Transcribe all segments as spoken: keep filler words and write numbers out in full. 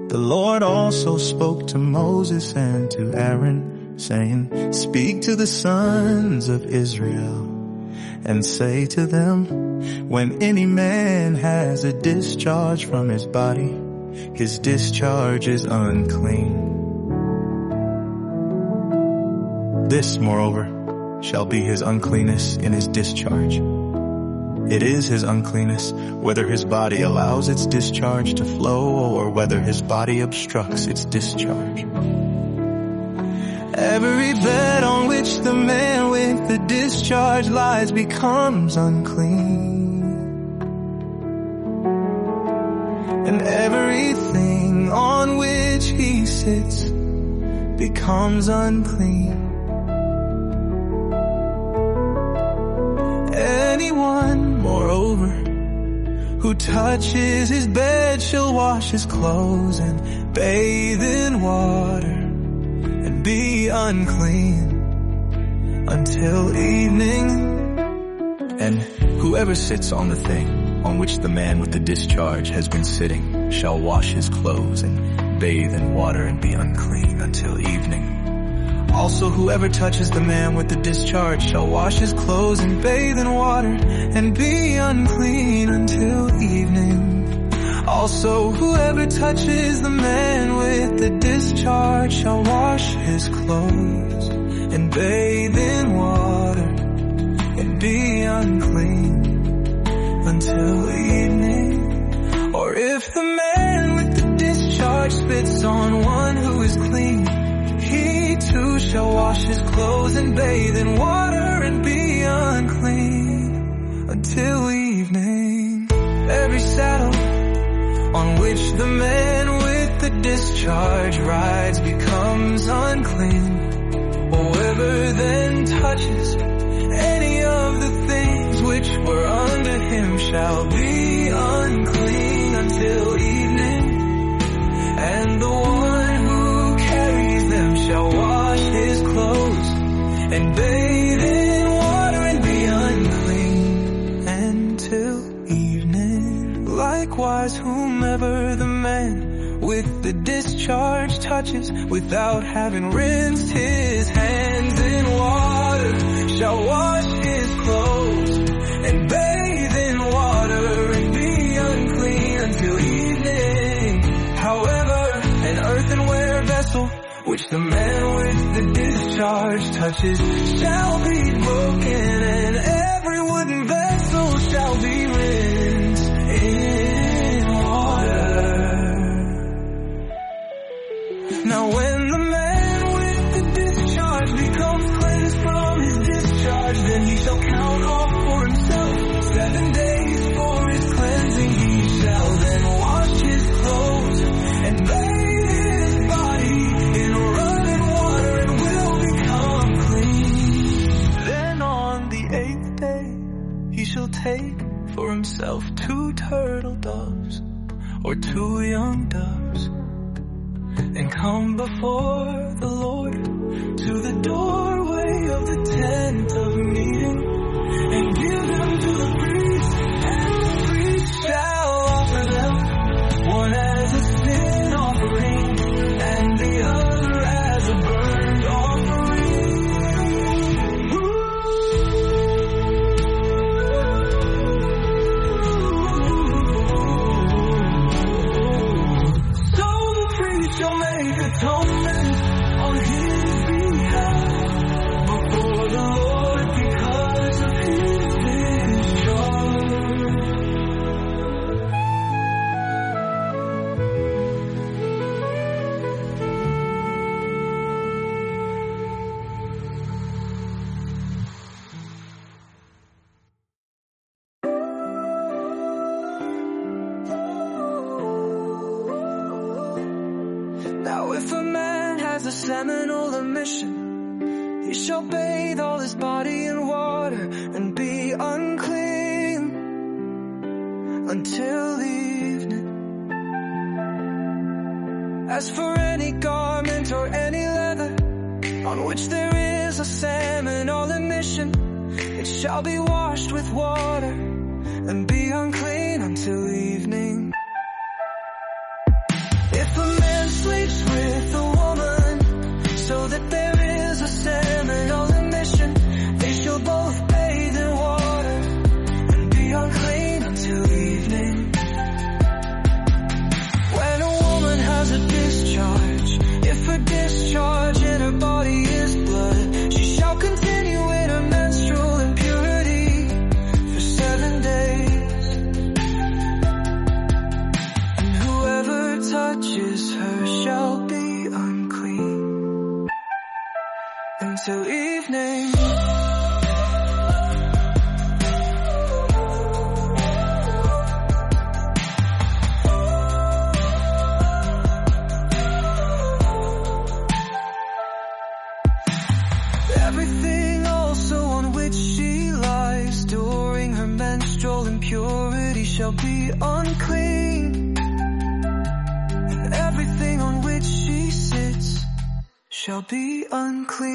The Lord also spoke to Moses and to Aaron, saying, speak to the sons of Israel and say to them, when any man has a discharge from his body, his discharge is unclean. This, moreover, shall be his uncleanness in his discharge. It is his uncleanness, whether his body allows its discharge to flow or whether his body obstructs its discharge. Every bed on which the man with the discharge lies becomes unclean. And everything on which he sits becomes unclean. Anyone, moreover, who touches his bed shall wash his clothes and bathe in water and be unclean until evening. And whoever sits on the thing on which the man with the discharge has been sitting shall wash his clothes and bathe in water and be unclean until evening. Also whoever touches the man with the discharge shall wash his clothes and bathe in water and be unclean until evening. Also whoever touches the man with the discharge shall wash his clothes and bathe in water and be unclean until evening. Or if the man with the discharge spits on one who is clean, he too shall wash his clothes and bathe in water and be unclean until evening. Every saddle on which the man with the discharge rides becomes unclean. Whoever then touches any of the things which were under him shall be unclean until evening. And the one who carries them shall wash his clothes and bathe in water and be unclean until evening. Likewise, whomever the man with the discharge touches without having rinsed his hands in water shall wash his clothes and bathe in water and be unclean until evening. However, an earthenware vessel which the man with the discharge touches shall be broken, and every wooden vessel shall be rinsed in water. Now when the man with the discharge becomes cleansed from his discharge, then he shall count off for himself seven days for his cleansing. He shall then wash his clothes and bathe his body in running water and will become clean. Then on the eighth day he shall take for himself two turtle doves or two young doves and come before the Lord to the doorway of the tent of meeting and give them to the priest, and the priest shall offer them, one as a sin offering and the other as a burnt offering. So the priest shall make atonement on his behalf before the Lord because of his discharge. Now if a man has a seminal emission, he shall bathe all his body in water and be unclean until evening. As for any garment or any leather on which there is a seminal emission, it shall be washed with water and be unclean until evening. If a man so that there is a seminal emission. They shall both bathe in water and be unclean until evening. When a woman has a discharge, if her discharge in her body is blood, she shall continue in her menstrual impurity for seven days. And whoever touches her shall be unclean until evening. Everything also on which she lies during her menstrual impurity shall be unclean. And everything on which she sits shall be unclean.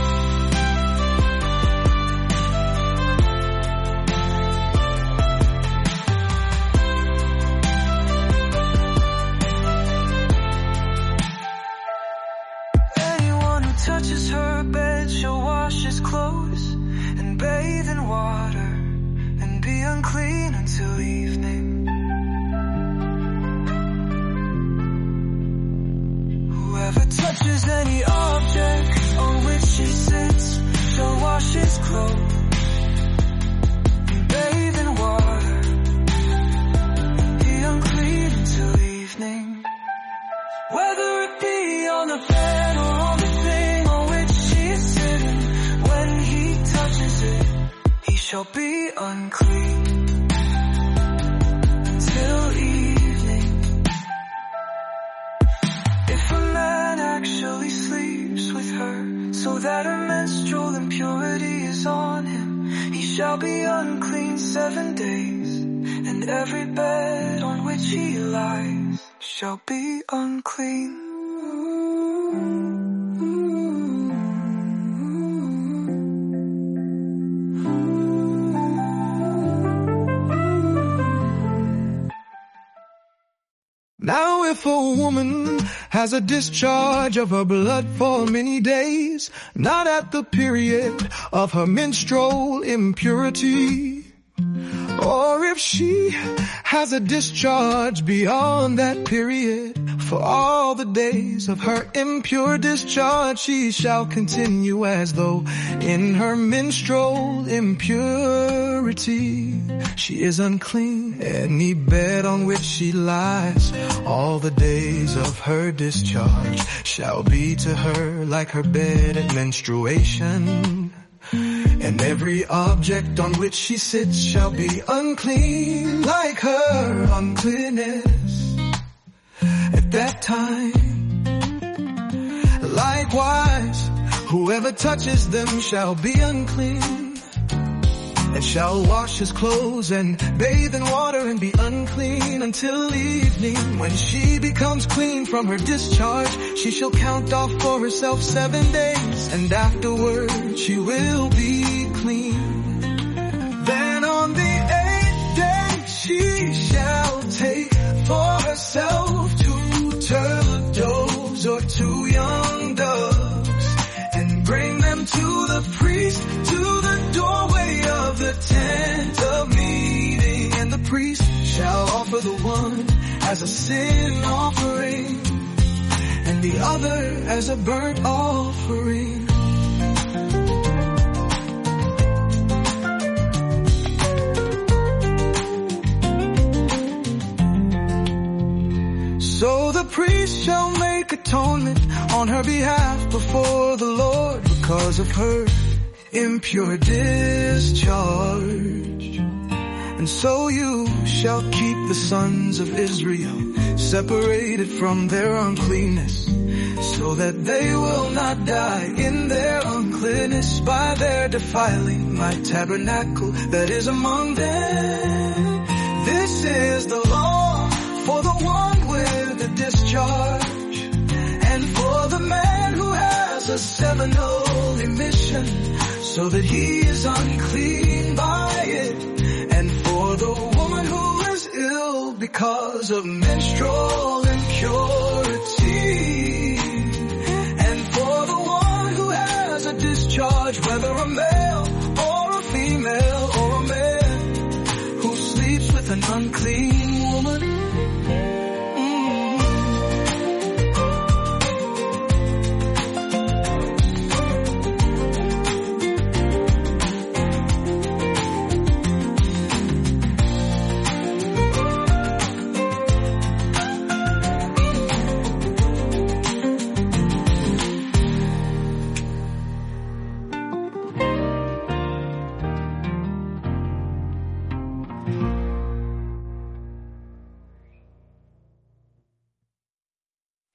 Anyone who touches her bed shall wash his clothes and bathe in water and be unclean until evening. Whoever touches any object on which she sits shall wash his clothes and bathe in water and be unclean until evening. Whether it be on the bed or on the thing on which she is sitting, when he touches it, he shall be unclean until evening. If a man actually sleeps with her, so that her menstrual impurity is on him, he shall be unclean seven days, and every bed on which he lies shall be unclean. Now if a woman has a discharge of her blood for many days, not at the period of her menstrual impurity, or if she has a discharge beyond that period, for all the days of her impure discharge, she shall continue as though in her menstrual impurity. She is unclean. Any bed on which she lies, all the days of her discharge, shall be to her like her bed at menstruation. And every object on which she sits shall be unclean like her uncleanness at that time. Likewise, whoever touches them shall be unclean, and shall wash his clothes and bathe in water and be unclean until evening. When she becomes clean from her discharge, she shall count off for herself seven days, and afterward she will be clean. Then on the eighth day she shall take for herself two turtle doves or two young doves, and bring them to the priest to the doorway of the tent of meeting. And the priest shall offer the one as a sin offering, and the other as a burnt offering. So the priest shall make atonement on her behalf before the Lord because of her impure discharge. And so you shall keep the sons of Israel separated from their uncleanness, so that they will not die in their uncleanness by their defiling my tabernacle that is among them. This is the law for the one with the discharge, and for the man who has a seminal emission, so that he is unclean by it, and for the woman who is ill because of menstrual impurity, and for the sleeps with an unclean woman,